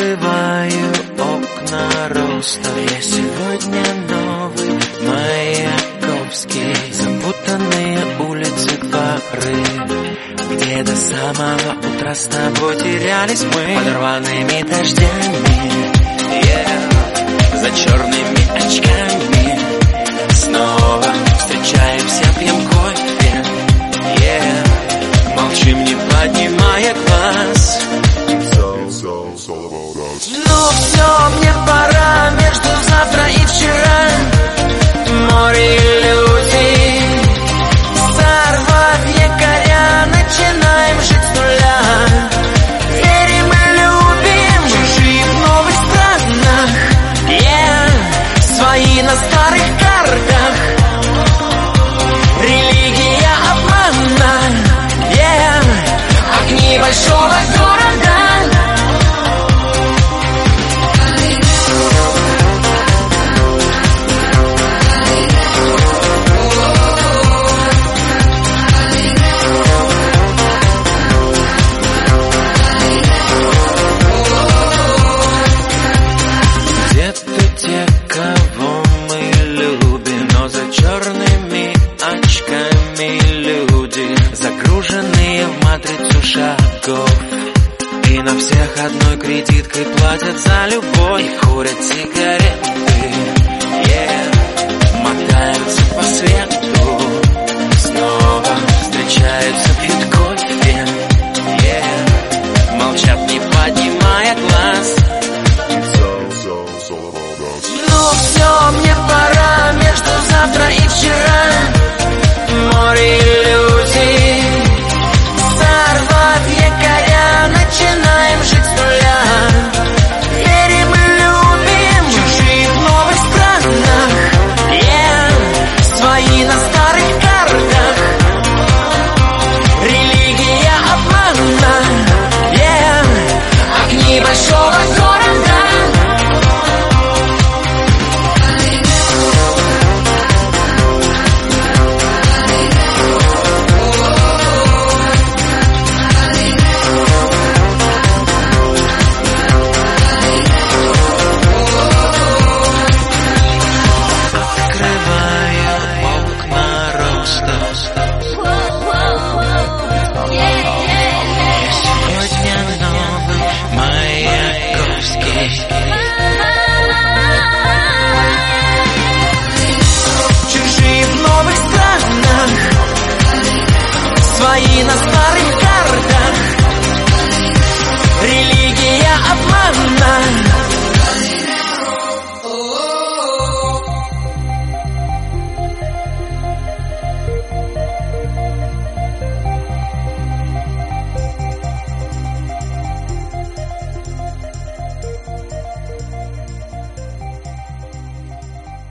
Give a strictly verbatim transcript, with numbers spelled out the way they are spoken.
Открываю окна роста. Я сегодня новый Маяковский. Запутанные улицы, дворы, где до самого утра с тобой терялись мы под рваными дождями, yeah. За черными очками снова встречаемся, пьем кофе, yeah. Молчим, не поднимая глаз. Ну все, мне пора, между завтра и вчера море иллюзий. Сорвав якоря, начинаем жить с нуля. Верим и любим, чужие в новых странах, yeah. Свои на старых картах. Религия обмана, yeah. Огни большого города. Загруженные в матрицу шагов, и на всех одной кредиткой платят за любовь. И курят сигареты, yeah. Мотаются по свету.